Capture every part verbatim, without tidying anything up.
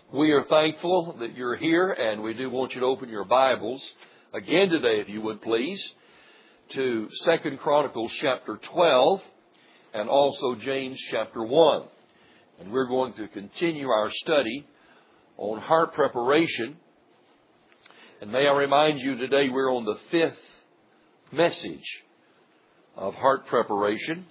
We are thankful that you're here, and we do want you to open your Bibles again today, if you would please, to Second Chronicles chapter twelve and also James chapter one. And we're going to continue our study on heart preparation. And may I remind you today we're on the fifth message of heart preparation.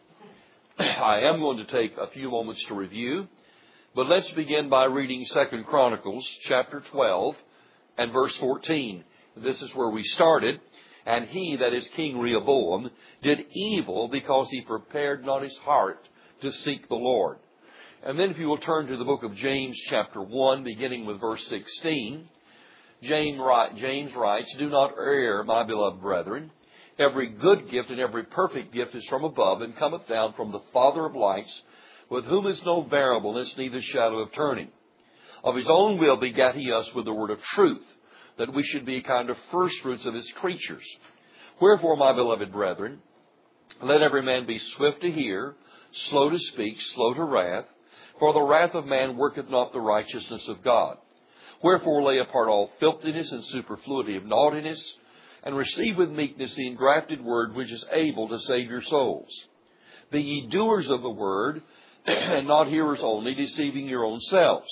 I am going to take a few moments to review. But let's begin by reading Second Chronicles chapter twelve and verse fourteen. This is where we started. And he, that is King Rehoboam, did evil because he prepared not his heart to seek the Lord. And then if you will turn to the book of James chapter one, beginning with verse sixteen. James writes, Do not err, my beloved brethren. Every good gift and every perfect gift is from above, and cometh down from the Father of lights, with whom is no variableness, neither shadow of turning. Of his own will begat he us with the word of truth, that we should be a kind of firstfruits of his creatures. Wherefore, my beloved brethren, let every man be swift to hear, slow to speak, slow to wrath, for the wrath of man worketh not the righteousness of God. Wherefore lay apart all filthiness and superfluity of naughtiness, and receive with meekness the engrafted word which is able to save your souls. Be ye doers of the word, and not hearers only, deceiving your own selves.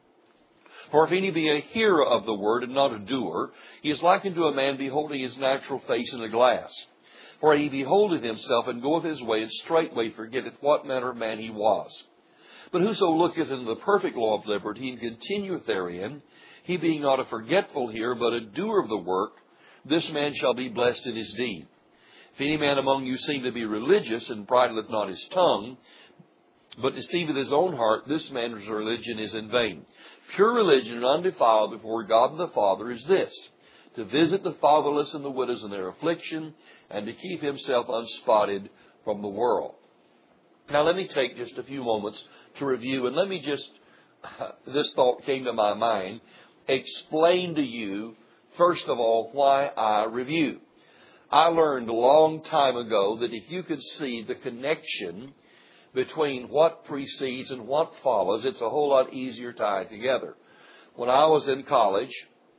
For if any be a hearer of the word and not a doer, he is likened to a man beholding his natural face in a glass. For he beholdeth himself, and goeth his way, and straightway forgetteth what manner of man he was. But whoso looketh into the perfect law of liberty, and continueth therein, he being not a forgetful hearer, but a doer of the work, this man shall be blessed in his deed. If any man among you seem to be religious, and bridleth not his tongue, but deceiveth his own heart, this man's religion is in vain. Pure religion and undefiled before God and the Father is this, to visit the fatherless and the widows in their affliction, and to keep himself unspotted from the world. Now let me take just a few moments to review, and let me just, this thought came to my mind, explain to you, first of all, why I review. I learned a long time ago that if you could see the connection between what precedes and what follows, it's a whole lot easier tied together. When I was in college,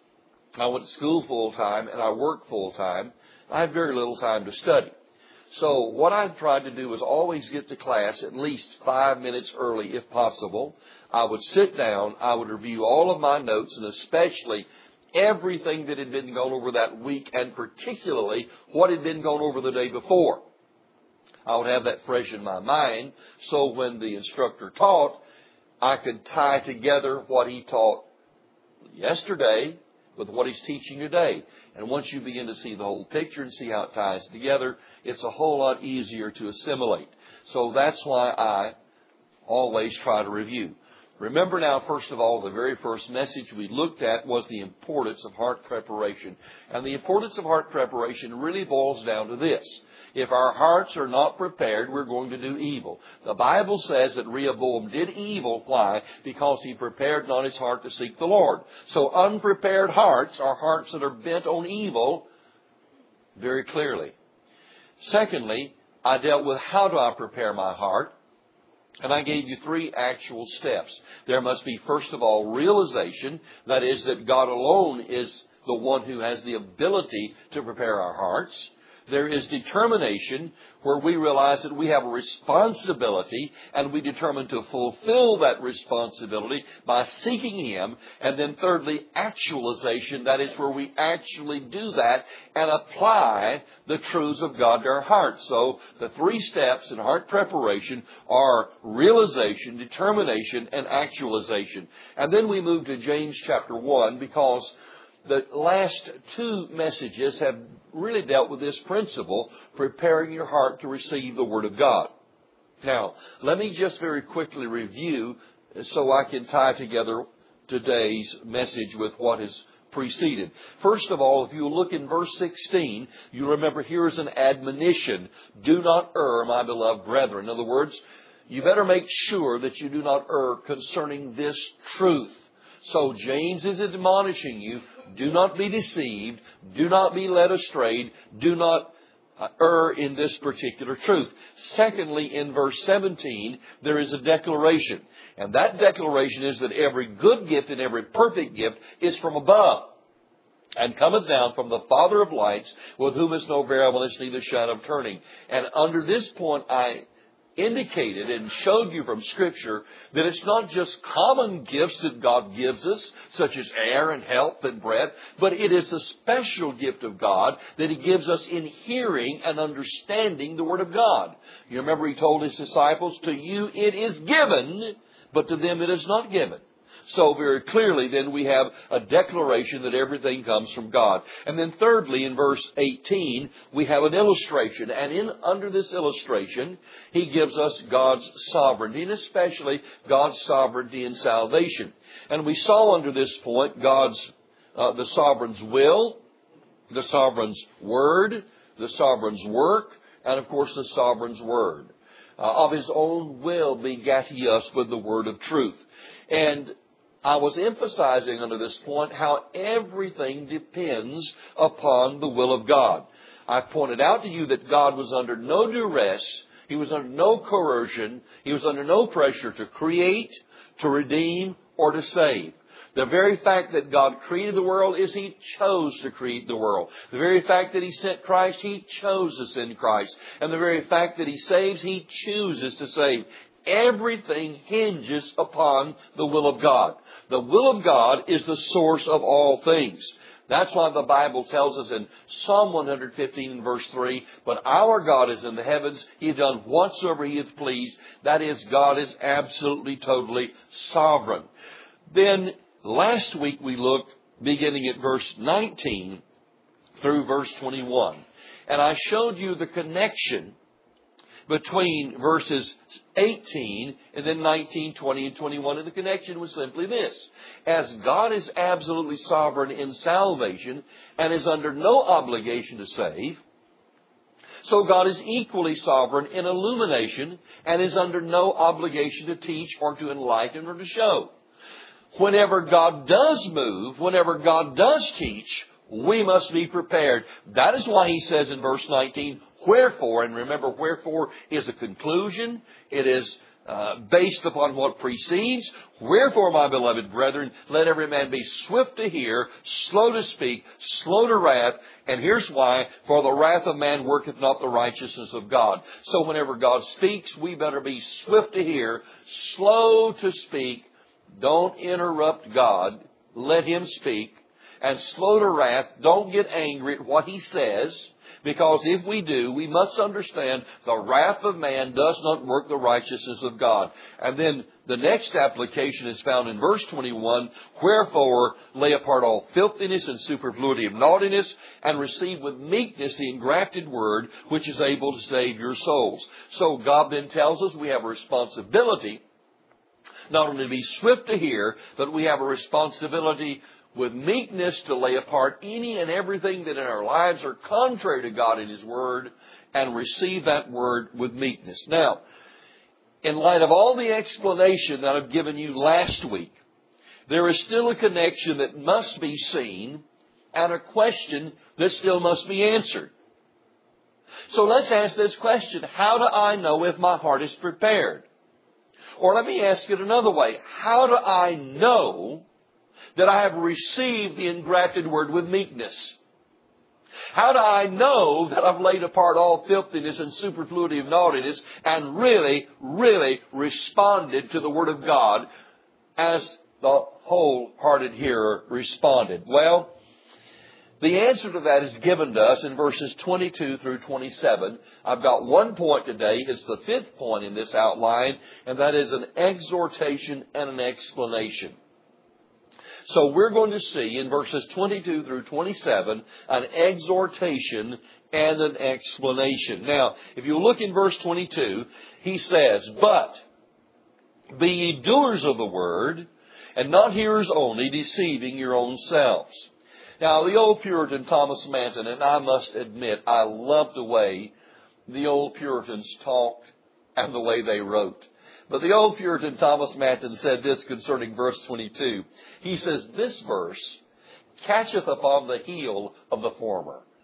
I went to school full-time and I worked full-time. I had very little time to study. So what I tried to do was always get to class at least five minutes early if possible. I would sit down, I would review all of my notes, and especially everything that had been gone over that week, and particularly what had been gone over the day before. I would have that fresh in my mind, so when the instructor taught, I could tie together what he taught yesterday with what he's teaching today. And once you begin to see the whole picture and see how it ties together, it's a whole lot easier to assimilate. So that's why I always try to review. Remember now, first of all, the very first message we looked at was the importance of heart preparation. And the importance of heart preparation really boils down to this. If our hearts are not prepared, we're going to do evil. The Bible says that Rehoboam did evil. Why? Because he prepared not his heart to seek the Lord. So unprepared hearts are hearts that are bent on evil very clearly. Secondly, I dealt with how do I prepare my heart. And I gave you three actual steps. There must be, first of all, realization. That is, that God alone is the one who has the ability to prepare our hearts. There is determination, where we realize that we have a responsibility, and we determine to fulfill that responsibility by seeking Him. And then thirdly, actualization. That is where we actually do that and apply the truths of God to our hearts. So the three steps in heart preparation are realization, determination, and actualization. And then we move to James chapter one, because the last two messages have really dealt with this principle, preparing your heart to receive the Word of God. Now, let me just very quickly review so I can tie together today's message with what has preceded. First of all, if you look in verse sixteen, you remember here is an admonition. Do not err, my beloved brethren. In other words, you better make sure that you do not err concerning this truth. So James is admonishing you, do not be deceived, do not be led astray, do not uh, err in this particular truth. Secondly, in verse seventeen, there is a declaration. And that declaration is that every good gift and every perfect gift is from above, and cometh down from the Father of lights, with whom is no variableness, neither shadow of turning. And under this point, I indicated and showed you from Scripture that it's not just common gifts that God gives us, such as air and health and breath, but it is a special gift of God that He gives us in hearing and understanding the Word of God. You remember He told His disciples, to you it is given, but to them it is not given. So very clearly then we have a declaration that everything comes from God. And then thirdly, in verse eighteen, we have an illustration. And in under this illustration, He gives us God's sovereignty, and especially God's sovereignty in salvation. And we saw under this point God's, uh, the sovereign's will, the sovereign's word, the sovereign's work, and of course the sovereign's word. Uh, of His own will begat He us with the word of truth. And I was emphasizing under this point how everything depends upon the will of God. I pointed out to you that God was under no duress. He was under no coercion. He was under no pressure to create, to redeem, or to save. The very fact that God created the world is He chose to create the world. The very fact that He sent Christ, He chose to send Christ. And the very fact that He saves, He chooses to save. Everything hinges upon the will of God. The will of God is the source of all things. That's why the Bible tells us in Psalm one fifteen verse three, but our God is in the heavens. He hath done whatsoever He hath pleased. That is, God is absolutely, totally sovereign. Then last week we looked beginning at verse nineteen through verse twenty-one. And I showed you the connection between verses eighteen and then nineteen, twenty, and twenty-one. And the connection was simply this. As God is absolutely sovereign in salvation and is under no obligation to save, so God is equally sovereign in illumination and is under no obligation to teach or to enlighten or to show. Whenever God does move, whenever God does teach, we must be prepared. That is why He says in verse nineteen, wherefore, and remember, wherefore is a conclusion. It is uh, based upon what precedes. Wherefore, my beloved brethren, let every man be swift to hear, slow to speak, slow to wrath. And here's why. For the wrath of man worketh not the righteousness of God. So whenever God speaks, we better be swift to hear, slow to speak. Don't interrupt God. Let Him speak. And slow to wrath. Don't get angry at what He says. Because if we do, we must understand the wrath of man does not work the righteousness of God. And then the next application is found in verse twenty-one. Wherefore lay apart all filthiness and superfluity of naughtiness, and receive with meekness the engrafted word, which is able to save your souls. So God then tells us we have a responsibility not only to be swift to hear, but we have a responsibility with meekness to lay apart any and everything that in our lives are contrary to God and His Word, and receive that Word with meekness. Now, in light of all the explanation that I've given you last week, there is still a connection that must be seen and a question that still must be answered. So let's ask this question. How do I know if my heart is prepared? Or let me ask it another way. How do I know that I have received the engrafted word with meekness? How do I know that I've laid apart all filthiness and superfluity of naughtiness and really, really responded to the Word of God as the wholehearted hearer responded? Well, the answer to that is given to us in verses twenty-two through twenty-seven. I've got one point today. It's the fifth point in this outline, and that is an exhortation and an explanation. So we're going to see in verses twenty-two through twenty-seven an exhortation and an explanation. Now, if you look in verse twenty-two, he says, but be ye doers of the word, and not hearers only, deceiving your own selves. Now, the old Puritan Thomas Manton, and I must admit, I love the way the old Puritans talked and the way they wrote. But the old Puritan Thomas Manton said this concerning verse twenty-two. He says, this verse catcheth upon the heel of the former.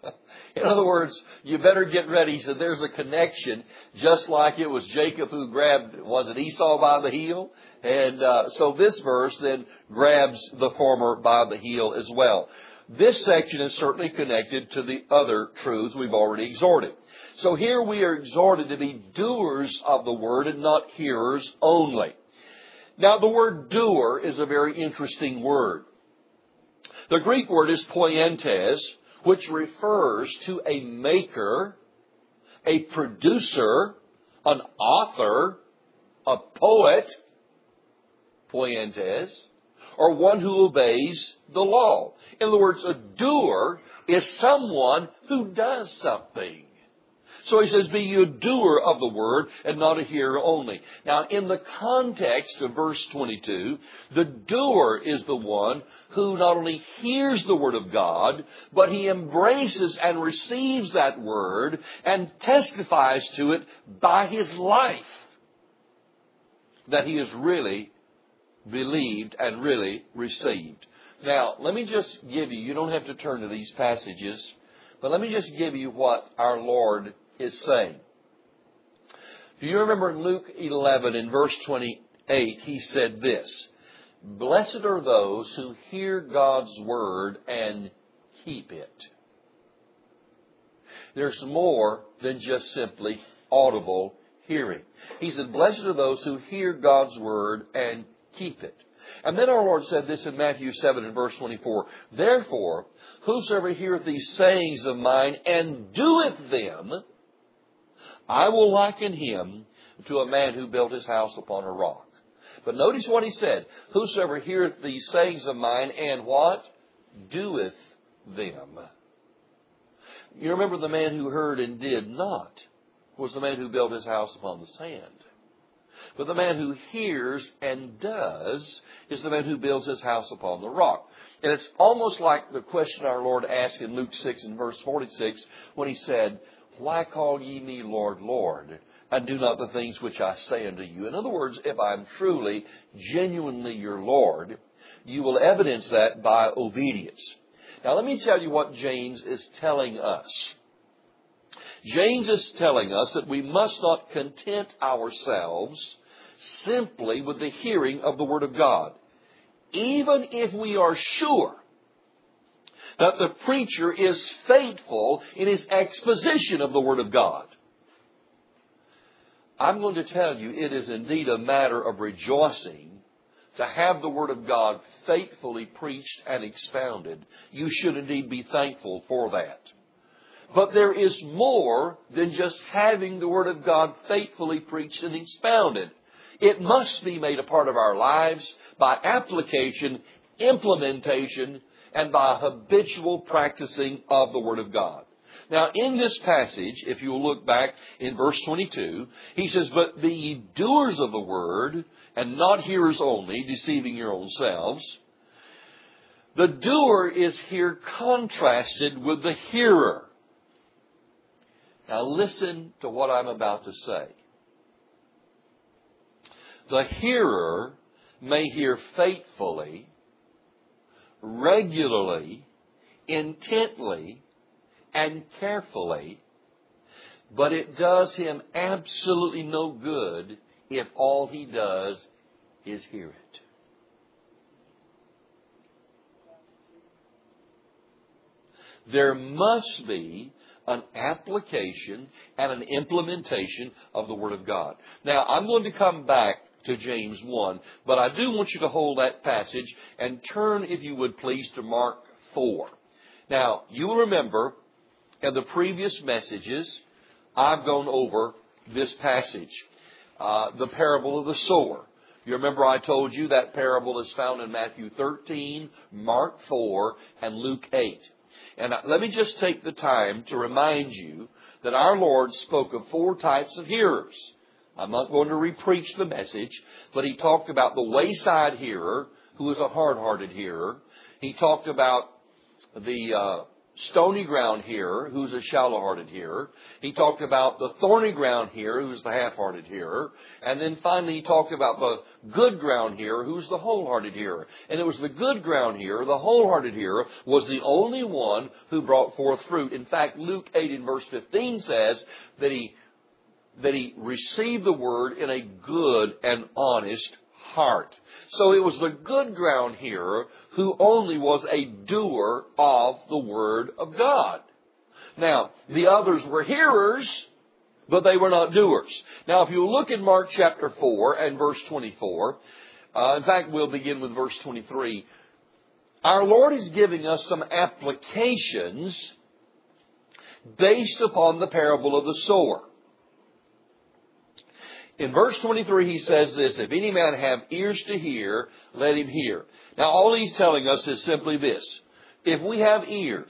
In other words, you better get ready. He said there's a connection, just like it was Jacob who grabbed, was it Esau by the heel? And uh, so this verse then grabs the former by the heel as well. This section is certainly connected to the other truths we've already exhorted. So here we are exhorted to be doers of the word and not hearers only. Now the word doer is a very interesting word. The Greek word is poientes, which refers to a maker, a producer, an author, a poet, poientes, or one who obeys the law. In other words, a doer is someone who does something. So he says, be you a doer of the word and not a hearer only. Now, in the context of verse twenty-two, the doer is the one who not only hears the word of God, but he embraces and receives that word and testifies to it by his life that he has really believed and really received. Now, let me just give you, you don't have to turn to these passages, but let me just give you what our Lord is saying. Do you remember in Luke eleven in verse twenty-eight, he said this, blessed are those who hear God's word and keep it. There's more than just simply audible hearing. He said, blessed are those who hear God's word and keep it. And then our Lord said this in Matthew seven and verse twenty-four, therefore, whosoever heareth these sayings of mine and doeth them, I will liken him to a man who built his house upon a rock. But notice what he said, whosoever heareth these sayings of mine and what? Doeth them. You remember the man who heard and did not was the man who built his house upon the sand. But the man who hears and does is the man who builds his house upon the rock. And it's almost like the question our Lord asked in Luke six and verse forty-six when he said, why call ye me Lord, Lord, and do not the things which I say unto you? In other words, if I'm truly, genuinely your Lord, you will evidence that by obedience. Now let me tell you what James is telling us. James is telling us that we must not content ourselves simply with the hearing of the Word of God, even if we are sure that the preacher is faithful in his exposition of the Word of God. I'm going to tell you, it is indeed a matter of rejoicing to have the Word of God faithfully preached and expounded. You should indeed be thankful for that. But there is more than just having the Word of God faithfully preached and expounded. It must be made a part of our lives by application, implementation, and by habitual practicing of the Word of God. Now, in this passage, if you will look back in verse twenty-two, he says, but be ye doers of the word, and not hearers only, deceiving your own selves. The doer is here contrasted with the hearer. Now listen to what I'm about to say. The hearer may hear faithfully, regularly, intently, and carefully, but it does him absolutely no good if all he does is hear it. There must be an application and an implementation of the Word of God. Now, I'm going to come back to James one, but I do want you to hold that passage and turn, if you would please, to Mark four. Now, you will remember in the previous messages, I've gone over this passage, uh, the parable of the sower. You remember I told you that parable is found in Matthew thirteen, Mark four, and Luke eight. And let me just take the time to remind you that our Lord spoke of four types of hearers. I'm not going to repreach the message, but he talked about the wayside hearer, who is a hard-hearted hearer. He talked about the uh, stony ground hearer, who's a shallow-hearted hearer. He talked about the thorny ground hearer, who's the half-hearted hearer. And then finally he talked about the good ground hearer, who's the wholehearted hearer. And it was the good ground hearer, the wholehearted hearer, was the only one who brought forth fruit. In fact, Luke eight in verse fifteen says that he, that he received the word in a good and honest heart. So it was the good ground hearer who only was a doer of the Word of God. Now, the others were hearers, but they were not doers. Now, if you look at Mark chapter four and verse twenty-four, uh, in fact, we'll begin with verse twenty-three. Our Lord is giving us some applications based upon the parable of the sower. In verse twenty-three, he says this, if any man have ears to hear, let him hear. Now, all he's telling us is simply this. If we have ears,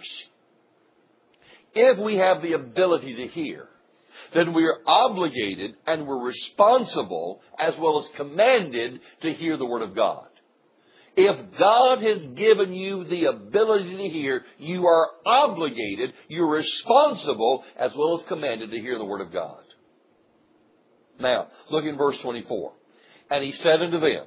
if we have the ability to hear, then we are obligated and we're responsible as well as commanded to hear the Word of God. If God has given you the ability to hear, you are obligated, you're responsible as well as commanded to hear the Word of God. Now, look in verse twenty-four. And he said unto them,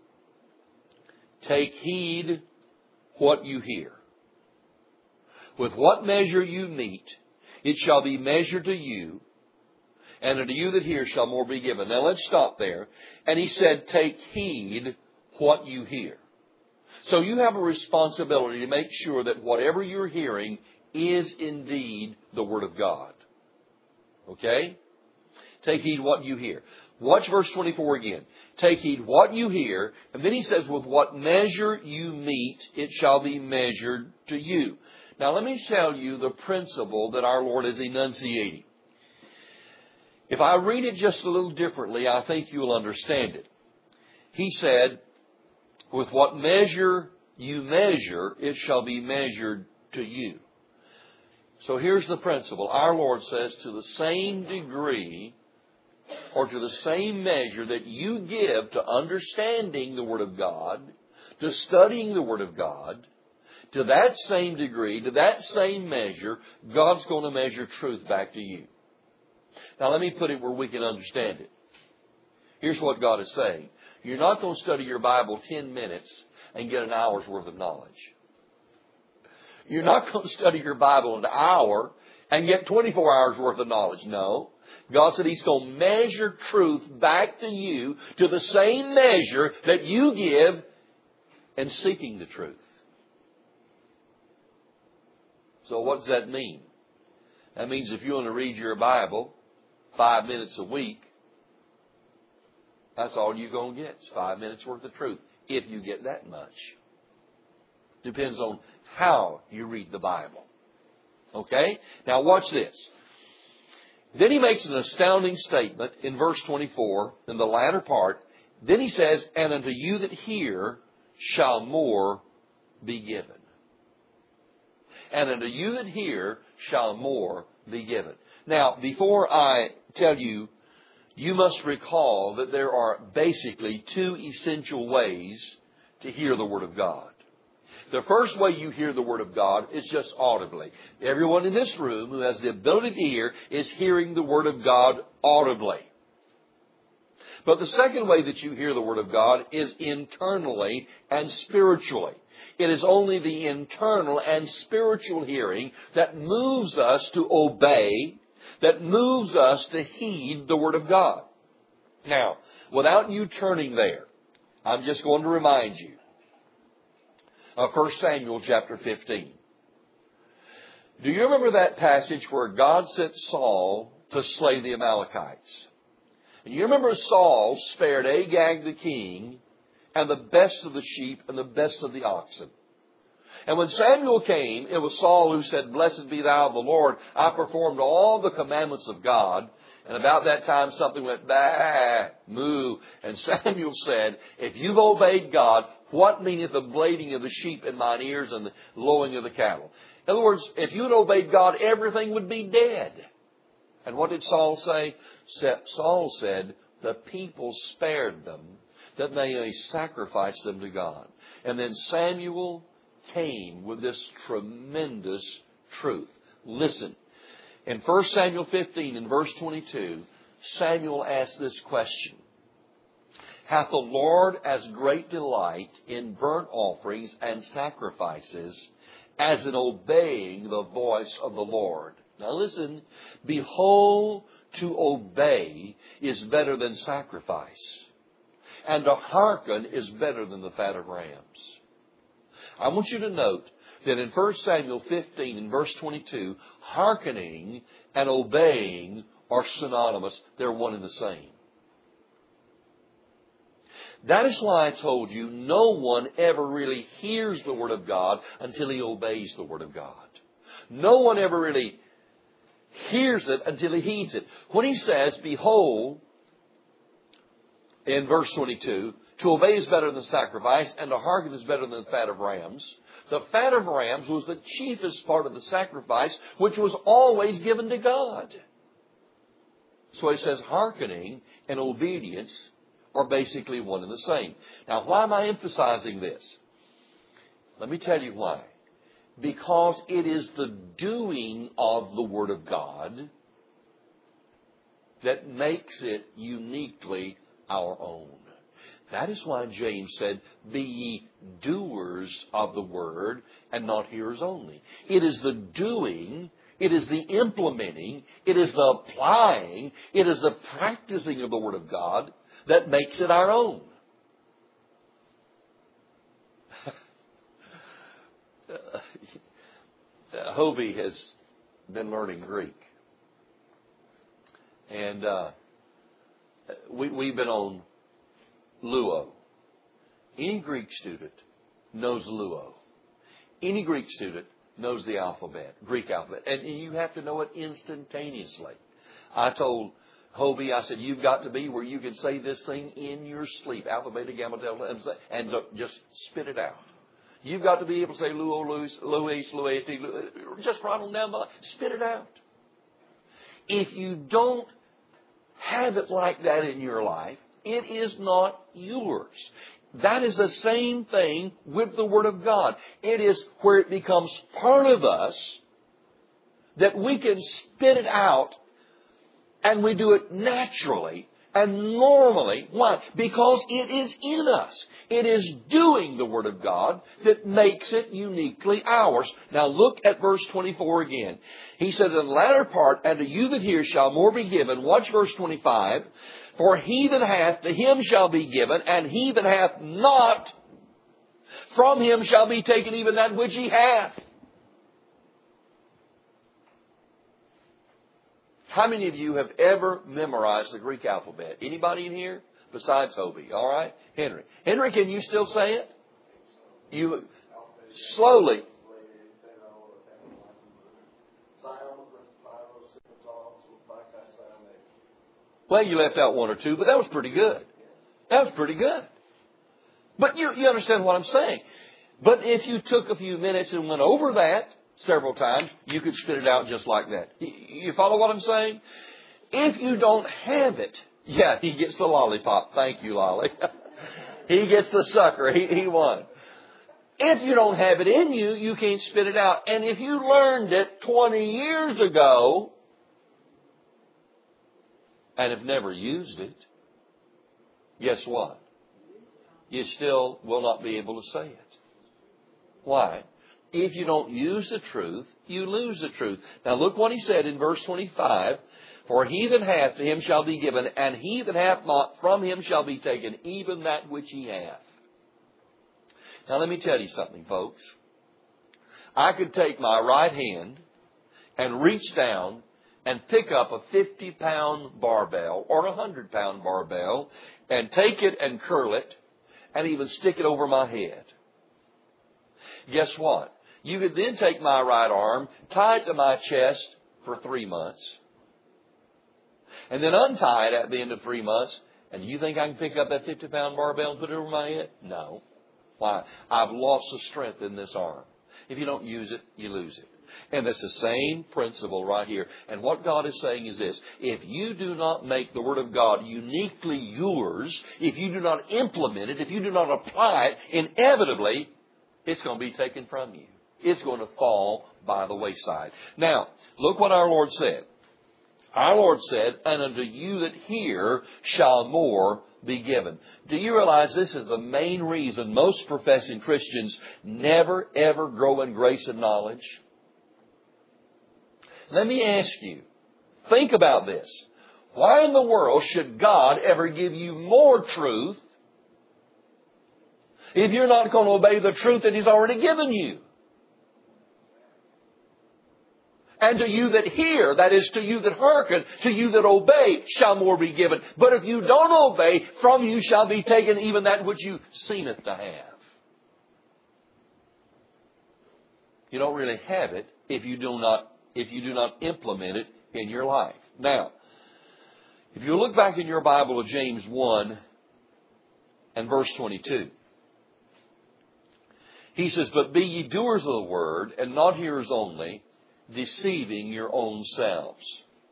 take heed what you hear. With what measure you meet, it shall be measured to you, and unto you that hear shall more be given. Now let's stop there. And he said, take heed what you hear. So you have a responsibility to make sure that whatever you're hearing is indeed the Word of God. Okay? Take heed what you hear. Watch verse twenty-four again. Take heed what you hear. And then he says, with what measure you meet, it shall be measured to you. Now let me tell you the principle that our Lord is enunciating. If I read it just a little differently, I think you'll understand it. He said, with what measure you measure, it shall be measured to you. So here's the principle. Our Lord says, to the same degree or to the same measure that you give to understanding the Word of God, to studying the Word of God, to that same degree, to that same measure, God's going to measure truth back to you. Now let me put it where we can understand it. Here's what God is saying. You're not going to study your Bible ten minutes and get an hour's worth of knowledge. You're not going to study your Bible an hour and get twenty-four hours worth of knowledge. No. God said He's going to measure truth back to you to the same measure that you give in seeking the truth. So what does that mean? That means if you want to read your Bible five minutes a week, that's all you're going to get. It's five minutes worth of truth, if you get that much. Depends on how you read the Bible. Okay? Now watch this. Then he makes an astounding statement in verse twenty-four, in the latter part. Then he says, and unto you that hear shall more be given. And unto you that hear shall more be given. Now, before I tell you, you must recall that there are basically two essential ways to hear the Word of God. The first way you hear the Word of God is just audibly. Everyone in this room who has the ability to hear is hearing the Word of God audibly. But the second way that you hear the Word of God is internally and spiritually. It is only the internal and spiritual hearing that moves us to obey, that moves us to heed the Word of God. Now, without you turning there, I'm just going to remind you of First Samuel chapter fifteen. Do you remember that passage where God sent Saul to slay the Amalekites? And you remember Saul spared Agag the king and the best of the sheep and the best of the oxen. And when Samuel came, it was Saul who said, blessed be thou the Lord. I performed all the commandments of God. And about that time something went, bah, moo. And Samuel said, if you've obeyed God, what meaneth the bleating of the sheep in mine ears and the lowing of the cattle? In other words, if you had obeyed God, everything would be dead. And what did Saul say? Saul said, the people spared them that they may sacrifice them to God. And then Samuel came with this tremendous truth. Listen. In First Samuel fifteen and verse twenty-two, Samuel asked this question. Hath the Lord as great delight in burnt offerings and sacrifices as in obeying the voice of the Lord? Now listen, behold, to obey is better than sacrifice, and to hearken is better than the fat of rams. I want you to note that in First Samuel fifteen and verse twenty-two, hearkening and obeying are synonymous. They're one and the same. That is why I told you no one ever really hears the Word of God until he obeys the Word of God. No one ever really hears it until he heeds it. When he says, behold, in verse twenty-two, to obey is better than sacrifice, and to hearken is better than the fat of rams. The fat of rams was the chiefest part of the sacrifice, which was always given to God. So he says hearkening and obedience are basically one and the same. Now, why am I emphasizing this? Let me tell you why. Because it is the doing of the Word of God that makes it uniquely our own. That is why James said, be ye doers of the Word and not hearers only. It is the doing, it is the implementing, it is the applying, it is the practicing of the Word of God that makes it our own. uh, Hobie has been learning Greek. And uh, we, we've been on Luo. Any Greek student knows Luo. Any Greek student knows the alphabet, Greek alphabet. And you have to know it instantaneously. I told Hobie, I said, you've got to be where you can say this thing in your sleep. Alpha, beta, gamma, delta, and just spit it out. You've got to be able to say Luo, Luis, Luis, Lueti, just right on down the line. Spit it out. If you don't have it like that in your life, it is not yours. That is the same thing with the Word of God. It is where it becomes part of us that we can spit it out, and we do it naturally and normally. Why? Because it is in us. It is doing the Word of God that makes it uniquely ours. Now look at verse twenty-four again. He said, in the latter part, and to you that hear shall more be given. Watch verse twenty-five. For he that hath, to him shall be given, and he that hath not, from him shall be taken even that which he hath. How many of you have ever memorized the Greek alphabet? Anybody in here? Besides Hobie. All right? Henry. Henry, can you still say it? You slowly. Well, you left out one or two, but that was pretty good. That was pretty good. But you, you understand what I'm saying. But if you took a few minutes and went over that several times, you could spit it out just like that. You follow what I'm saying? If you don't have it, yeah, he gets the lollipop. Thank you, Lolly. He gets the sucker. He, he won. If you don't have it in you, you can't spit it out. And if you learned it twenty years ago and have never used it, guess what? You still will not be able to say it. Why? If you don't use the truth, you lose the truth. Now look what he said in verse twenty-five. For he that hath, to him shall be given, and he that hath not, from him shall be taken, even that which he hath. Now let me tell you something, folks. I could take my right hand and reach down and pick up a fifty pound barbell or a one hundred pound barbell and take it and curl it and even stick it over my head. Guess what? You could then take my right arm, tie it to my chest for three months, and then untie it at the end of three months. And you think I can pick up that fifty pound barbell and put it over my head? No. Why? I've lost the strength in this arm. If you don't use it, you lose it. And that's the same principle right here. And what God is saying is this. If you do not make the Word of God uniquely yours, if you do not implement it, if you do not apply it, inevitably, it's going to be taken from you. it's going to fall by the wayside. Now, look what our Lord said. Our Lord said, and unto you that hear shall more be given. Do you realize this is the main reason most professing Christians never, ever grow in grace and knowledge? Let me ask you, think about this. Why in the world should God ever give you more truth if you're not going to obey the truth that He's already given you? And to you that hear, that is, to you that hearken, to you that obey, shall more be given. But if you don't obey, from you shall be taken even that which you seemeth to have. You don't really have it if you do not, if you do not implement it in your life. Now, if you look back in your Bible to James one and verse twenty-two, he says, but be ye doers of the word, and not hearers only, deceiving your own selves.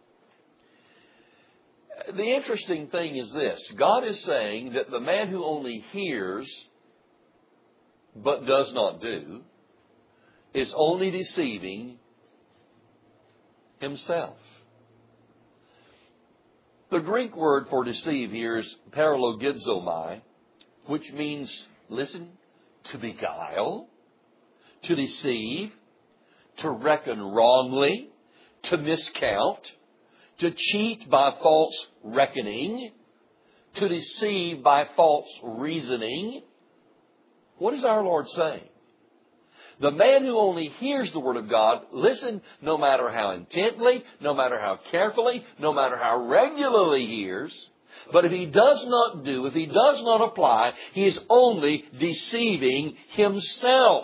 The interesting thing is this. God is saying that the man who only hears but does not do is only deceiving himself. The Greek word for deceive here is paralogizomai, which means, listen, to beguile, to deceive, to reckon wrongly, to miscount, to cheat by false reckoning, to deceive by false reasoning. What is our Lord saying? The man who only hears the Word of God, listen, no matter how intently, no matter how carefully, no matter how regularly he hears, but if he does not do, if he does not apply, he is only deceiving himself.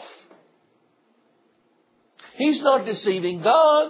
He's not deceiving God.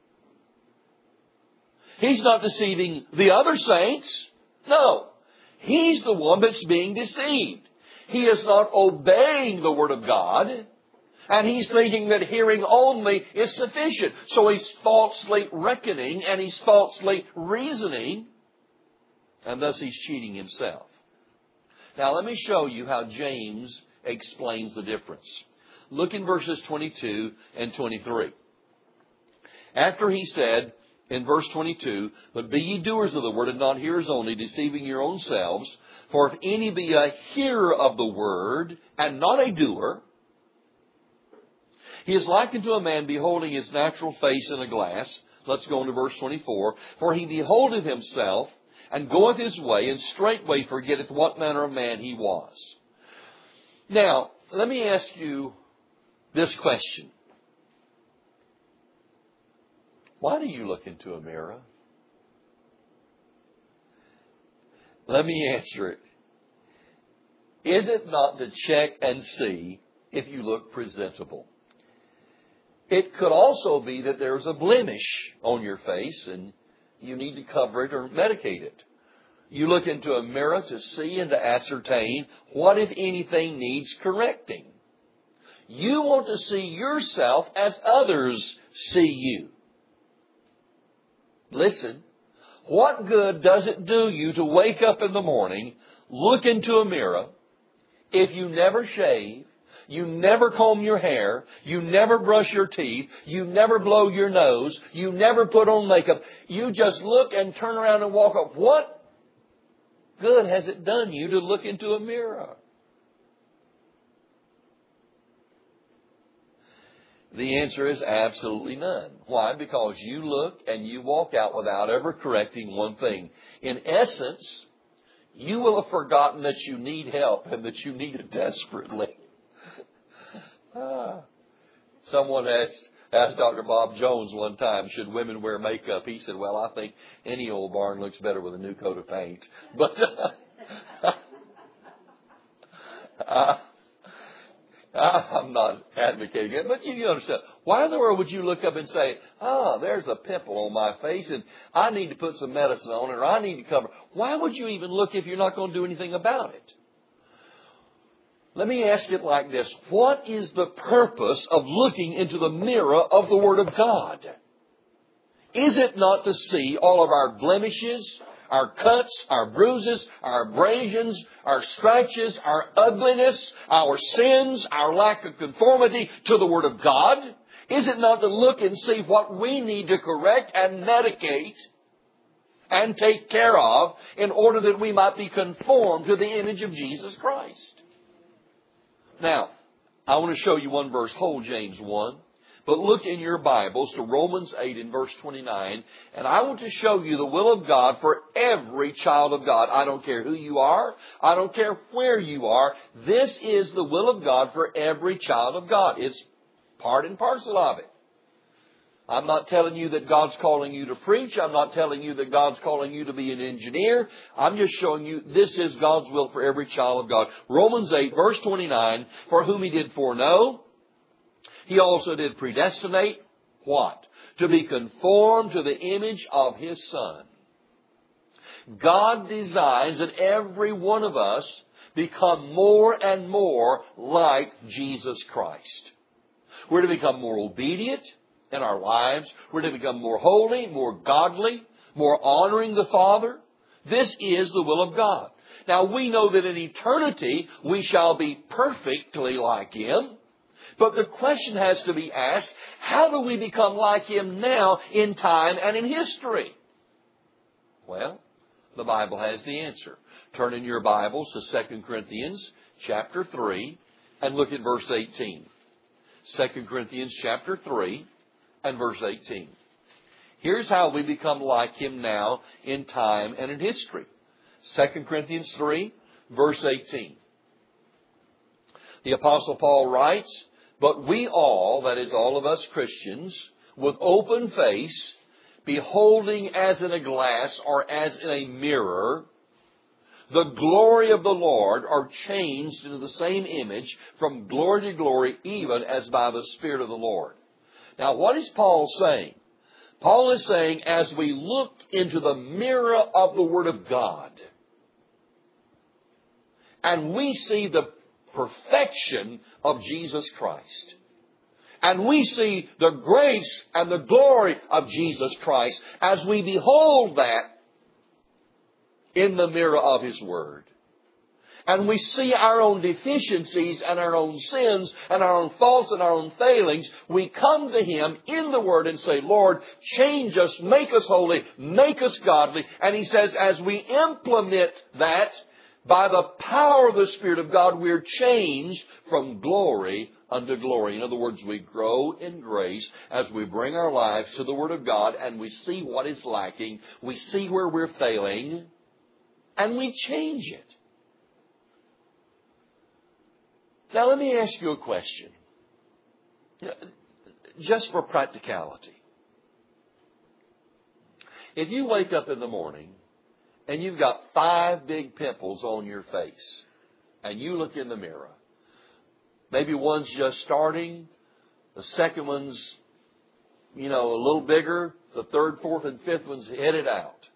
He's not deceiving the other saints. No. He's the one that's being deceived. He is not obeying the Word of God. And he's thinking that hearing only is sufficient. So he's falsely reckoning and he's falsely reasoning. And thus he's cheating himself. Now let me show you how James explains the difference. Look in verses twenty-two and twenty-three. After he said in verse twenty-two, but be ye doers of the word and not hearers only, deceiving your own selves. For if any be a hearer of the word and not a doer, he is likened to a man beholding his natural face in a glass. Let's go on to verse twenty-four. For he beholdeth himself and goeth his way, and straightway forgetteth what manner of man he was. Now, let me ask you this question. Why do you look into a mirror? Let me answer it. Is it not to check and see if you look presentable? It could also be that there's a blemish on your face and you need to cover it or medicate it. You look into a mirror to see and to ascertain what, if anything, needs correcting. You want to see yourself as others see you. Listen, what good does it do you to wake up in the morning, look into a mirror, if you never shave, you never comb your hair, you never brush your teeth, you never blow your nose, you never put on makeup, you just look and turn around and walk up? What good has it done you to look into a mirror? The answer is absolutely none. Why? Because you look and you walk out without ever correcting one thing. In essence, you will have forgotten that you need help and that you need it desperately. ah. Someone asked, asked Doctor Bob Jones one time, should women wear makeup? He said, well, I think any old barn looks better with a new coat of paint. But uh, I'm not advocating it, but you understand. Why in the world would you look up and say, oh, there's a pimple on my face and I need to put some medicine on it or I need to cover? Why would you even look if you're not going to do anything about it? Let me ask it like this. What is the purpose of looking into the mirror of the Word of God? Is it not to see all of our blemishes, our cuts, our bruises, our abrasions, our scratches, our ugliness, our sins, our lack of conformity to the Word of God? Is it not to look and see what we need to correct and medicate and take care of in order that we might be conformed to the image of Jesus Christ? Now, I want to show you one verse, whole James one. But look in your Bibles to Romans eight and verse twenty-nine. And I want to show you the will of God for every child of God. I don't care who you are. I don't care where you are. This is the will of God for every child of God. It's part and parcel of it. I'm not telling you that God's calling you to preach. I'm not telling you that God's calling you to be an engineer. I'm just showing you this is God's will for every child of God. Romans eight, verse twenty-nine, for whom He did foreknow, He also did predestinate, what? To be conformed to the image of His Son. God designs that every one of us become more and more like Jesus Christ. We're to become more obedient in our lives. We're to become more holy, more godly, more honoring the Father. This is the will of God. Now, we know that in eternity we shall be perfectly like Him. But the question has to be asked, how do we become like Him now in time and in history? Well, the Bible has the answer. Turn in your Bibles to Second Corinthians chapter three and look at verse eighteen. Second Corinthians chapter three and verse eighteen. Here's how we become like Him now in time and in history. Second Corinthians three, verse eighteen. The Apostle Paul writes, but we all, that is all of us Christians, with open face, beholding as in a glass or as in a mirror, the glory of the Lord, are changed into the same image from glory to glory, even as by the Spirit of the Lord. Now, what is Paul saying? Paul is saying, as we look into the mirror of the Word of God, and we see the perfection of Jesus Christ, and we see the grace and the glory of Jesus Christ, as we behold that in the mirror of His Word, and we see our own deficiencies and our own sins and our own faults and our own failings, we come to Him in the Word and say, Lord, change us, make us holy, make us godly. And He says, as we implement that, by the power of the Spirit of God, we're changed from glory unto glory. In other words, we grow in grace as we bring our lives to the Word of God and we see what is lacking, we see where we're failing, and we change it. Now, let me ask you a question, just for practicality. If you wake up in the morning and you've got five big pimples on your face, and you look in the mirror, maybe one's just starting, the second one's, you know, a little bigger, the third, fourth, and fifth one's headed out.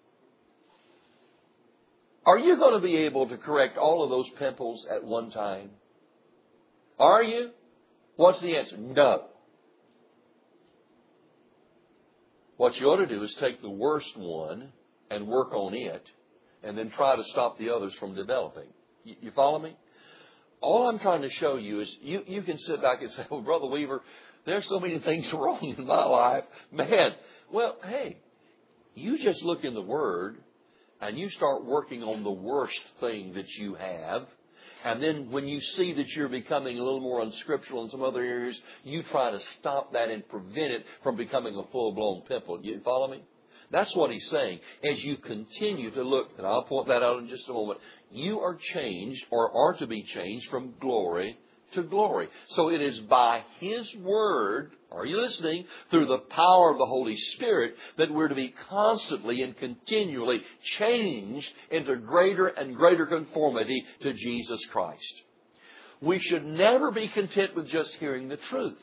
Are you going to be able to correct all of those pimples at one time? Are you? What's the answer? No. What you ought to do is take the worst one and work on it, and then try to stop the others from developing. You, you follow me? All I'm trying to show you is you, you can sit back and say, well, Brother Weaver, there's so many things wrong in my life. Man, well, hey, you just look in the Word and you start working on the worst thing that you have. And then when you see that you're becoming a little more unscriptural in some other areas, you try to stop that and prevent it from becoming a full-blown pimple. You follow me? That's what he's saying. As you continue to look, and I'll point that out in just a moment, you are changed or are to be changed from glory to glory. So it is by His Word, are you listening, through the power of the Holy Spirit, that we're to be constantly and continually changed into greater and greater conformity to Jesus Christ. We should never be content with just hearing the truth.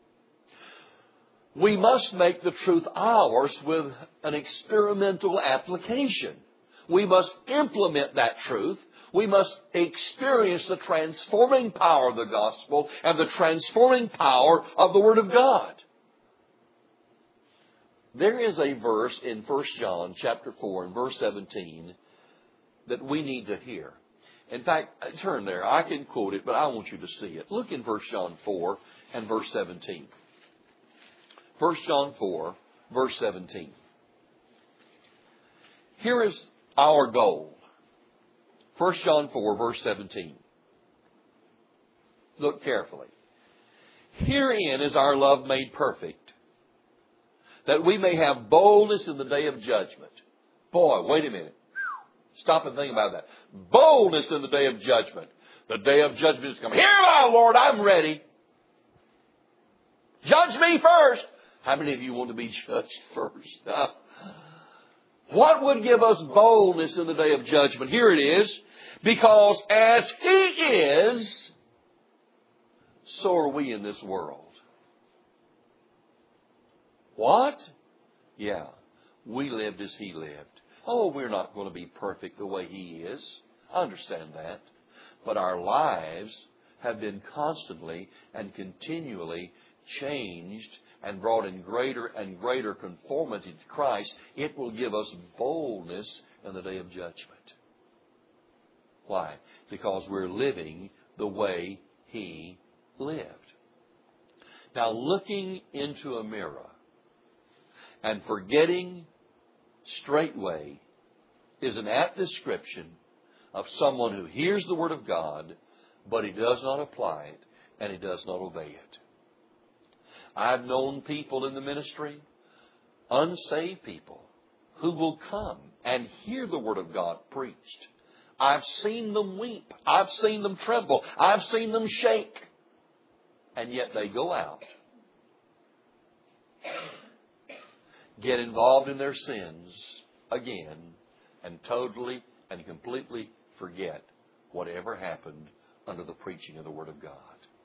We must make the truth ours with an experimental application. We must implement that truth. We must experience the transforming power of the gospel and the transforming power of the Word of God. There is a verse in First John chapter four and verse seventeen that we need to hear. In fact, turn there. I can quote it, but I want you to see it. Look in First John four and verse seventeen. First John four, verse seventeen. Here is our goal. First John four, verse seventeen. Look carefully. Herein is our love made perfect, that we may have boldness in the day of judgment. Boy, wait a minute. Stop and think about that. Boldness in the day of judgment. The day of judgment is coming. Here I, Lord, I'm ready. Judge me first. How many of you want to be judged first? Uh, what would give us boldness in the day of judgment? Here it is. Because as He is, so are we in this world. What? Yeah, we lived as He lived. Oh, we're not going to be perfect the way He is. I understand that. But our lives have been constantly and continually changed and brought in greater and greater conformity to Christ. It will give us boldness in the day of judgment. Why? Because we're living the way He lived. Now, looking into a mirror and forgetting straightway is an apt description of someone who hears the Word of God, but he does not apply it and he does not obey it. I've known people in the ministry, unsaved people, who will come and hear the Word of God preached. I've seen them weep. I've seen them tremble. I've seen them shake. And yet they go out, get involved in their sins again, and totally and completely forget whatever happened under the preaching of the Word of God.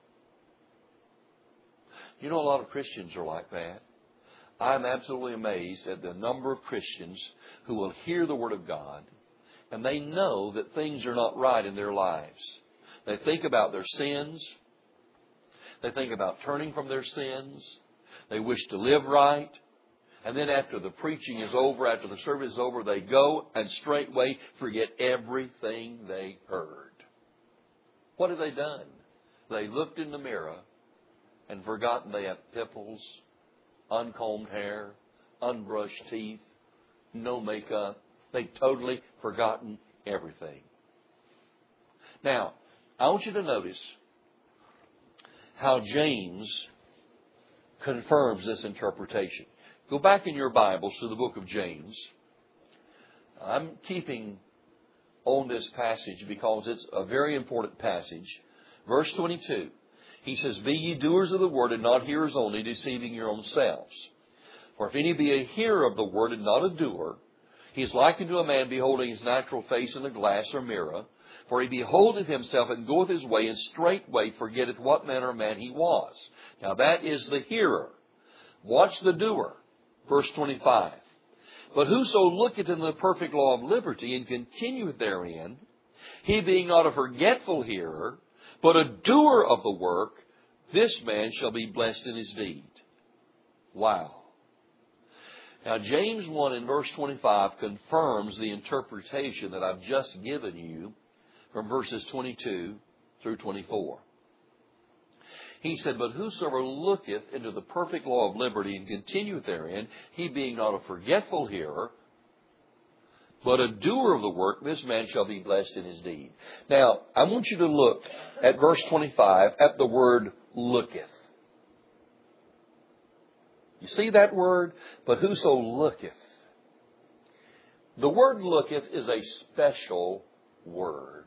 You know, a lot of Christians are like that. I'm absolutely amazed at the number of Christians who will hear the Word of God, and they know that things are not right in their lives. They think about their sins. They think about turning from their sins. They wish to live right. And then after the preaching is over, after the service is over, they go and straightway forget everything they heard. What have they done? They looked in the mirror and forgotten they have pimples, uncombed hair, unbrushed teeth, no makeup. They've totally forgotten everything. Now, I want you to notice how James confirms this interpretation. Go back in your Bibles to the book of James. I'm keeping on this passage because it's a very important passage. Verse twenty-two. He says, Be ye doers of the word and not hearers only, deceiving your own selves. For if any be a hearer of the word and not a doer, he is likened to a man beholding his natural face in a glass or mirror. For he beholdeth himself and goeth his way, and straightway forgetteth what manner of man he was. Now that is the hearer. Watch the doer. Verse twenty-five. But whoso looketh in the perfect law of liberty and continueth therein, he being not a forgetful hearer, but a doer of the work, this man shall be blessed in his deed. Wow. Now James one in verse twenty-five confirms the interpretation that I've just given you from verses twenty-two through twenty-four. He said, But whosoever looketh into the perfect law of liberty and continueth therein, he being not a forgetful hearer, but a doer of the work, this man shall be blessed in his deed. Now, I want you to look at verse twenty-five at the word looketh. You see that word? But whoso looketh. The word looketh is a special word.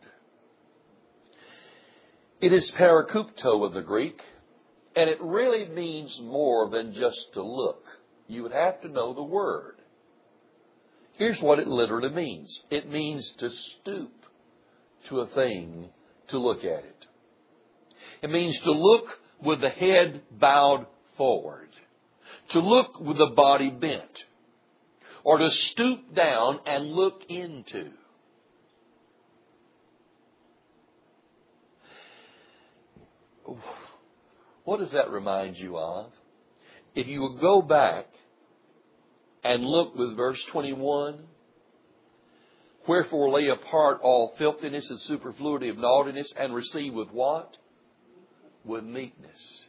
It is parakupto in the Greek, and it really means more than just to look. You would have to know the word. Here's what it literally means. It means to stoop to a thing to look at it. It means to look with the head bowed forward, to look with the body bent, or to stoop down and look into. What does that remind you of? If you would go back And look with verse twenty-one. Wherefore lay apart all filthiness and superfluity of naughtiness, and receive with what? With meekness.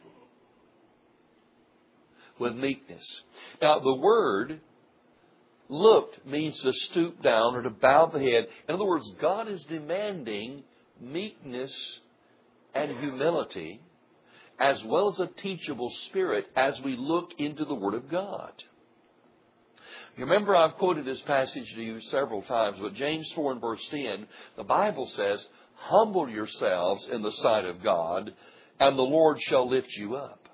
With meekness. Now the word looked means to stoop down or to bow the head. In other words, God is demanding meekness and humility, as well as a teachable spirit as we look into the Word of God. You remember I've quoted this passage to you several times, but James four and verse ten, the Bible says, humble yourselves in the sight of God, and the Lord shall lift you up.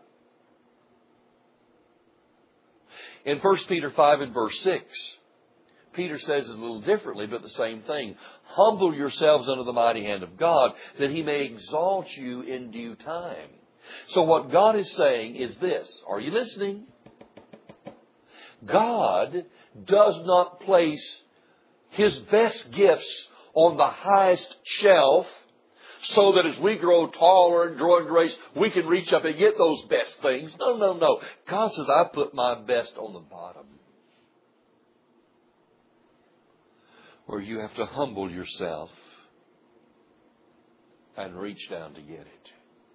In First Peter five and verse six, Peter says it a little differently, but the same thing. Humble yourselves under the mighty hand of God, that He may exalt you in due time. So what God is saying is this. Are you listening? God does not place His best gifts on the highest shelf so that as we grow taller and grow in grace, we can reach up and get those best things. No, no, no. God says, I put my best on the bottom, where you have to humble yourself and reach down to get it.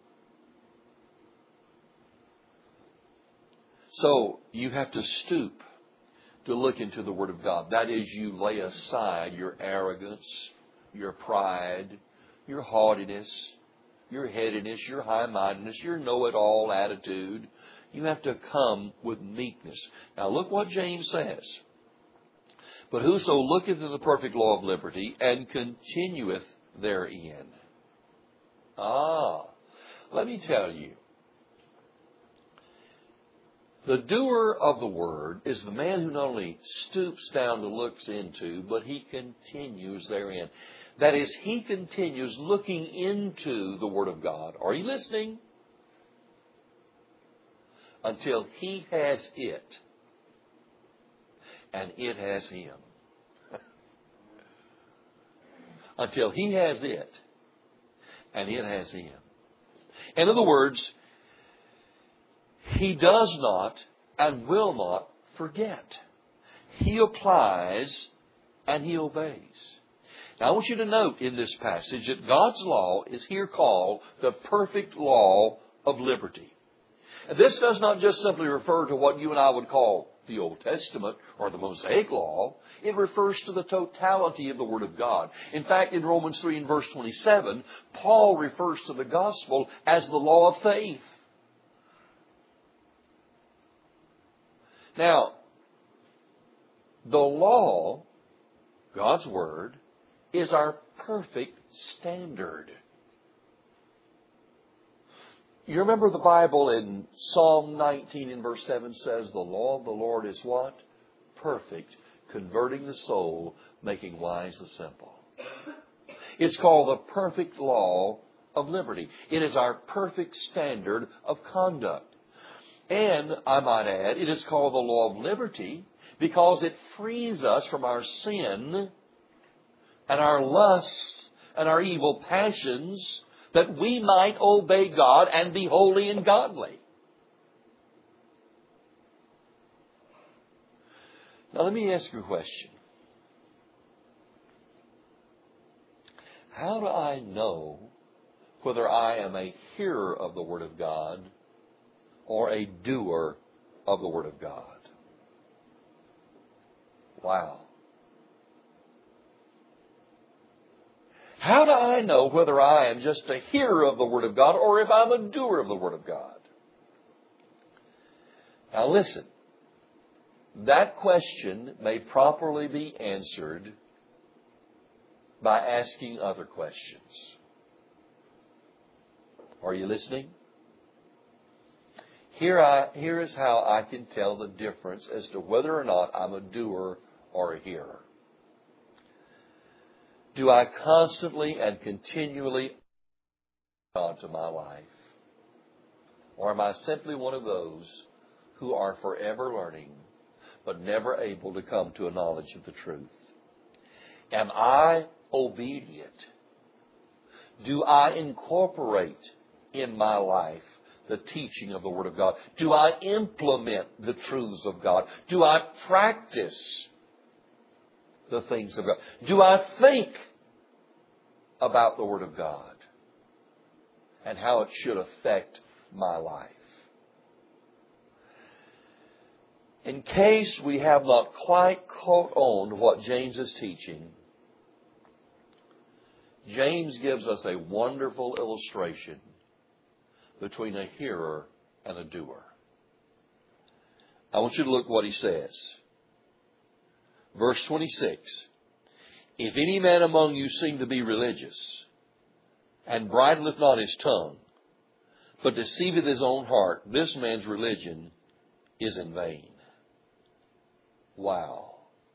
So you have to stoop to look into the Word of God. That is, you lay aside your arrogance, your pride, your haughtiness, your headiness, your high-mindedness, your know-it-all attitude. You have to come with meekness. Now look what James says. But whoso looketh into the perfect law of liberty and continueth therein. Ah, let me tell you. The doer of the word is the man who not only stoops down to look into, but he continues therein. That is, he continues looking into the Word of God. Are you listening? Until he has it, and it has him. Until he has it, and it has him. In other words, he does not and will not forget. He applies and he obeys. Now I want you to note in this passage that God's law is here called the perfect law of liberty. And this does not just simply refer to what you and I would call the Old Testament or the Mosaic Law. It refers to the totality of the Word of God. In fact, in Romans three and verse twenty-seven, Paul refers to the gospel as the law of faith. Now, the law, God's Word, is our perfect standard. You remember the Bible in Psalm nineteen and verse seven says, the law of the Lord is what? Perfect, converting the soul, making wise the simple. It's called the perfect law of liberty. It is our perfect standard of conduct. And, I might add, it is called the law of liberty because it frees us from our sin and our lusts and our evil passions, that we might obey God and be holy and godly. Now let me ask you a question. How do I know whether I am a hearer of the Word of God or a doer of the Word of God? Wow. How do I know whether I am just a hearer of the Word of God or if I'm a doer of the Word of God? Now listen. That question may properly be answered by asking other questions. Are you listening? Here, I, here is how I can tell the difference as to whether or not I'm a doer or a hearer. Do I constantly and continually God to my life? Or am I simply one of those who are forever learning but never able to come to a knowledge of the truth? Am I obedient? Do I incorporate in my life the teaching of the Word of God? Do I implement the truths of God? Do I practice the things of God? Do I think about the Word of God and how it should affect my life? In case we have not quite caught on to what James is teaching, James gives us a wonderful illustration between a hearer and a doer. I want you to look at what he says. Verse twenty-six. If any man among you seem to be religious, and bridleth not his tongue, but deceiveth his own heart, this man's religion is in vain. Wow.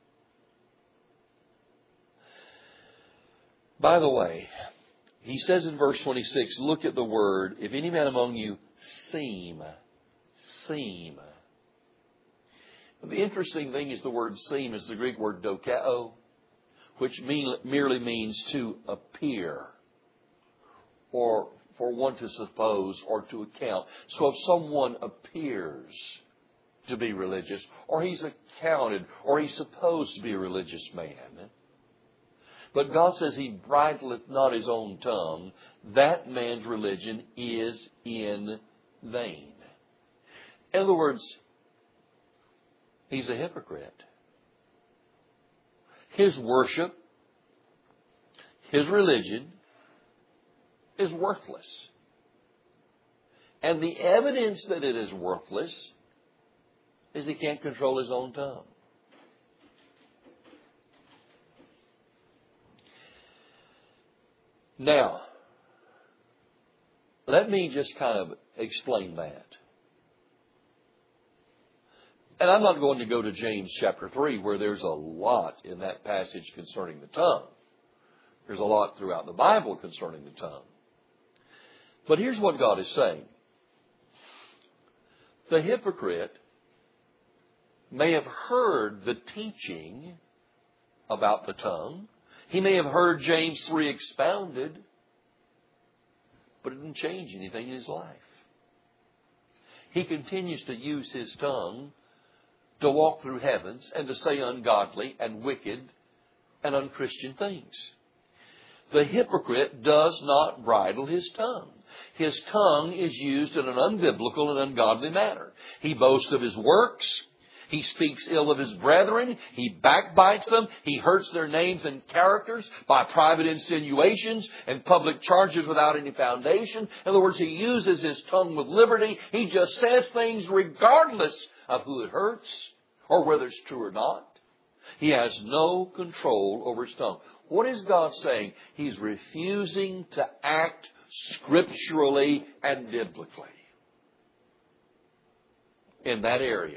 By the way, he says in verse twenty-six, look at the word, if any man among you seem, seem. The interesting thing is the word seem is the Greek word dokeo, which mean, merely means to appear, or for one to suppose or to account. So if someone appears to be religious, or he's accounted, or he's supposed to be a religious man, but God says he bridleth not his own tongue, that man's religion is in vain. In other words, he's a hypocrite. His worship, his religion is worthless. And the evidence that it is worthless is he can't control his own tongue. Now, let me just kind of explain that. And I'm not going to go to James chapter three, where there's a lot in that passage concerning the tongue. There's a lot throughout the Bible concerning the tongue. But here's what God is saying. The hypocrite may have heard the teaching about the tongue. He may have heard James three expounded, but it didn't change anything in his life. He continues to use his tongue to walk through heavens and to say ungodly and wicked and unchristian things. The hypocrite does not bridle his tongue. His tongue is used in an unbiblical and ungodly manner. He boasts of his works. He speaks ill of his brethren. He backbites them. He hurts their names and characters by private insinuations and public charges without any foundation. In other words, he uses his tongue with liberty. He just says things regardless of who it hurts or whether it's true or not. He has no control over his tongue. What is God saying? He's refusing to act scripturally and biblically in that area.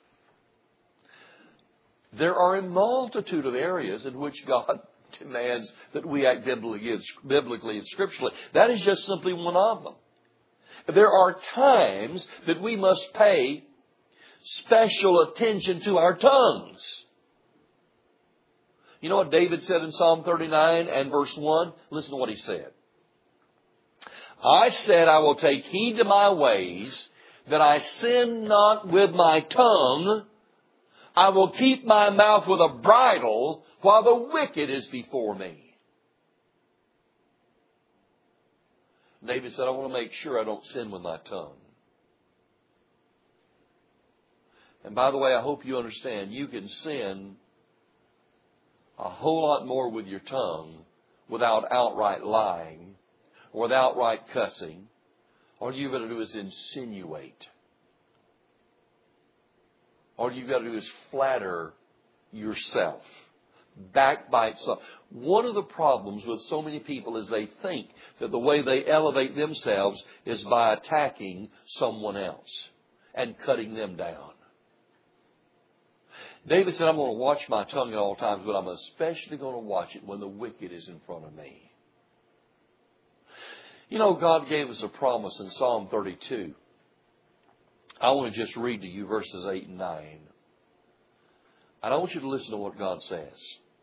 There are a multitude of areas in which God demands that we act biblically and scripturally. That is just simply one of them. There are times that we must pay special attention to our tongues. You know what David said in Psalm thirty-nine and verse one? Listen to what he said. I said, I will take heed to my ways, that I sin not with my tongue. I will keep my mouth with a bridle while the wicked is before me. David said, I want to make sure I don't sin with my tongue. And by the way, I hope you understand, you can sin a whole lot more with your tongue without outright lying or with outright cussing. All you've got to do is insinuate. All you've got to do is flatter yourself. Backbite some. One of the problems with so many people is they think that the way they elevate themselves is by attacking someone else and cutting them down. David said, I'm going to watch my tongue at all times, but I'm especially going to watch it when the wicked is in front of me. You know, God gave us a promise in Psalm thirty-two. I want to just read to you verses eight and nine. And I want you to listen to what God says.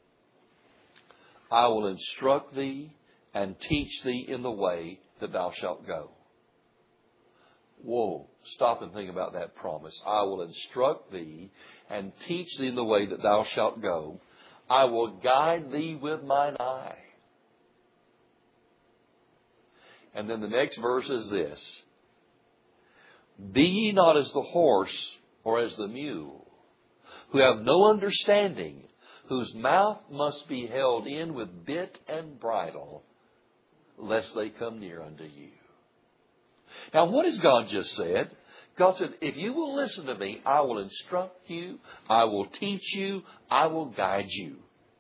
I will instruct thee and teach thee in the way that thou shalt go. Whoa, stop and think about that promise. I will instruct thee and teach thee in the way that thou shalt go. I will guide thee with mine eye. And then the next verse is this. Be ye not as the horse or as the mule, who have no understanding, whose mouth must be held in with bit and bridle, lest they come near unto you. Now, what has God just said? God said, if you will listen to me, I will instruct you, I will teach you, I will guide you.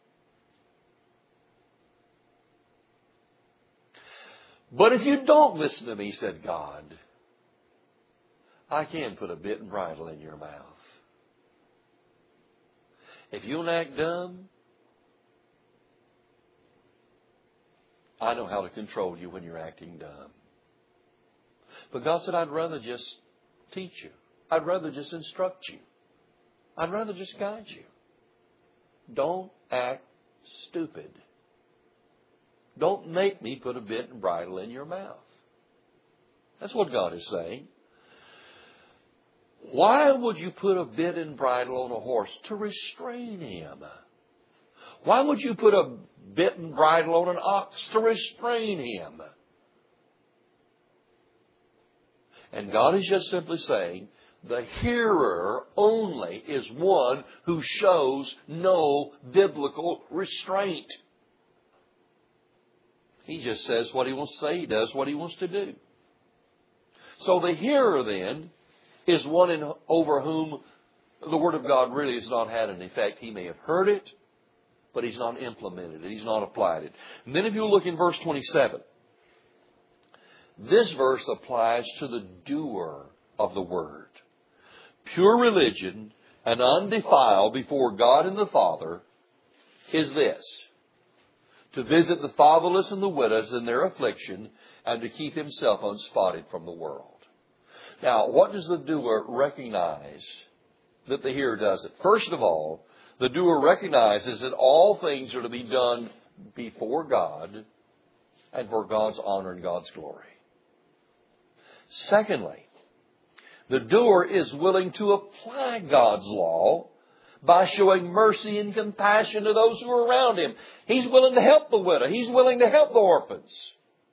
But if you don't listen to me, said God, I can put a bit and bridle in your mouth. If you'll act dumb, I know how to control you when you're acting dumb. But God said, I'd rather just teach you. I'd rather just instruct you. I'd rather just guide you. Don't act stupid. Don't make me put a bit and bridle in your mouth. That's what God is saying. Why would you put a bit and bridle on a horse? To restrain him. Why would you put a bit and bridle on an ox? To restrain him. And God is just simply saying, the hearer only is one who shows no biblical restraint. He just says what he wants to say. He does what he wants to do. So the hearer then is one in, over whom the Word of God really has not had an effect. He may have heard it, but he's not implemented it. He's not applied it. And then if you look in verse twenty-seven, this verse applies to the doer of the Word. Pure religion and undefiled before God and the Father is this: to visit the fatherless and the widows in their affliction, and to keep himself unspotted from the world. Now, what does the doer recognize that the hearer does it? First of all, the doer recognizes that all things are to be done before God and for God's honor and God's glory. Secondly, the doer is willing to apply God's law by showing mercy and compassion to those who are around him. He's willing to help the widow. He's willing to help the orphans.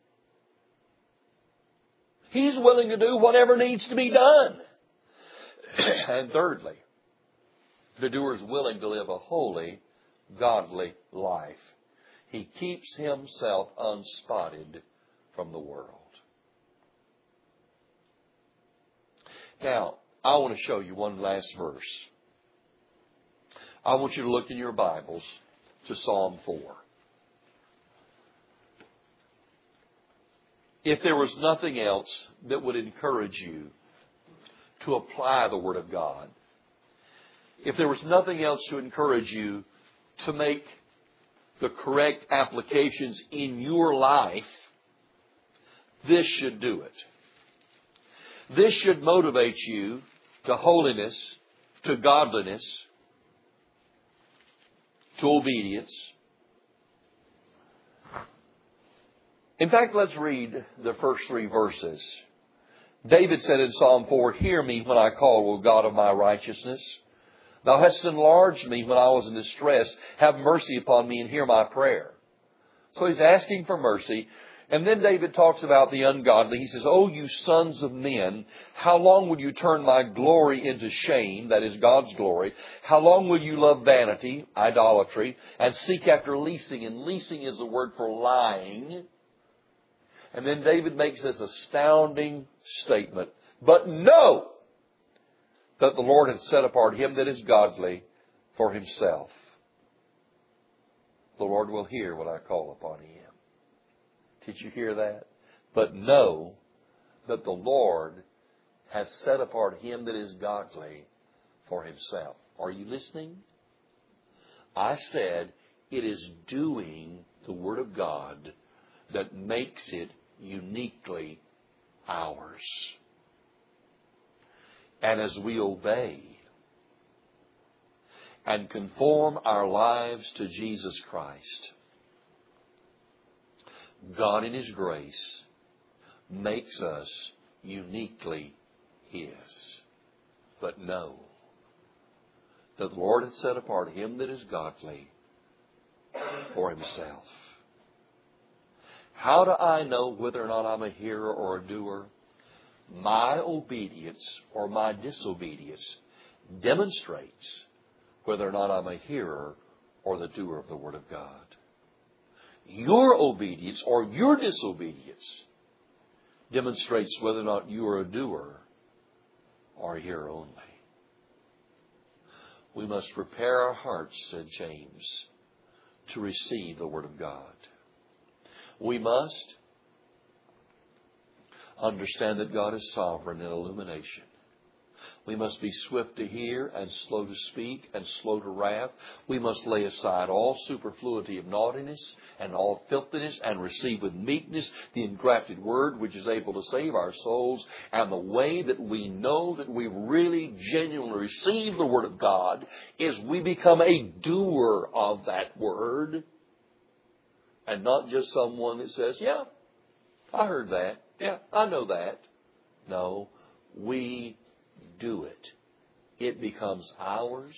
He's willing to do whatever needs to be done. And thirdly, the doer is willing to live a holy, godly life. He keeps himself unspotted from the world. Now, I want to show you one last verse. I want you to look in your Bibles to Psalm four. If there was nothing else that would encourage you to apply the Word of God, if there was nothing else to encourage you to make the correct applications in your life, this should do it. This should motivate you to holiness, to godliness, to obedience. In fact, let's read the first three verses. David said in Psalm four, "Hear me when I call, O God of my righteousness. Thou hast enlarged me when I was in distress. Have mercy upon me and hear my prayer." So he's asking for mercy. And then David talks about the ungodly. He says, "O you sons of men, how long will you turn my glory into shame?" That is God's glory. "How long will you love vanity," idolatry, "and seek after leasing?" And leasing is the word for lying. And then David makes this astounding statement. "But know that the Lord hath set apart him that is godly for himself. The Lord will hear when I call upon him." Did you hear that? But know that the Lord hath set apart him that is godly for himself. Are you listening? I said it is doing the Word of God that makes it uniquely ours. And as we obey and conform our lives to Jesus Christ, God in His grace makes us uniquely His. But know that the Lord hath set apart him that is godly for Himself. How do I know whether or not I'm a hearer or a doer? My obedience or my disobedience demonstrates whether or not I'm a hearer or the doer of the Word of God. Your obedience or your disobedience demonstrates whether or not you are a doer or a hearer only. We must prepare our hearts, said James, to receive the Word of God. We must understand that God is sovereign in illumination. We must be swift to hear and slow to speak and slow to wrath. We must lay aside all superfluity of naughtiness and all filthiness and receive with meekness the engrafted word which is able to save our souls. And the way that we know that we really genuinely receive the Word of God is we become a doer of that Word and not just someone that says, yeah, I heard that. Yeah, I know that. No, we do it. It becomes ours.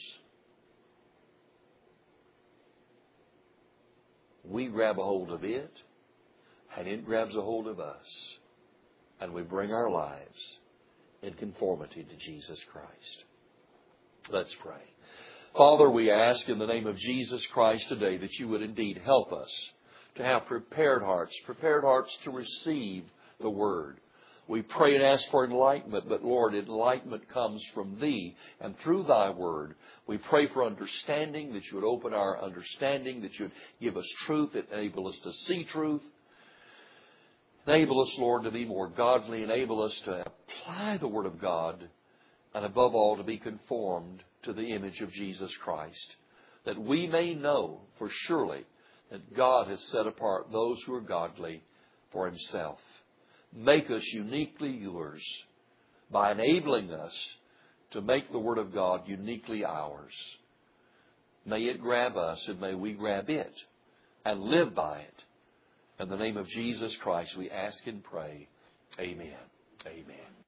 We grab a hold of it, and it grabs a hold of us. And we bring our lives in conformity to Jesus Christ. Let's pray. Father, we ask in the name of Jesus Christ today that you would indeed help us to have prepared hearts, prepared hearts to receive the Word. We pray and ask for enlightenment, but Lord, enlightenment comes from Thee and through Thy Word. We pray for understanding, that you would open our understanding, that you would give us truth, enable us to see truth. Enable us, Lord, to be more godly. Enable us to apply the Word of God, and above all, to be conformed to the image of Jesus Christ, that we may know for surely that God has set apart those who are godly for Himself. Make us uniquely yours by enabling us to make the Word of God uniquely ours. May it grab us and may we grab it and live by it. In the name of Jesus Christ we ask and pray. Amen. Amen.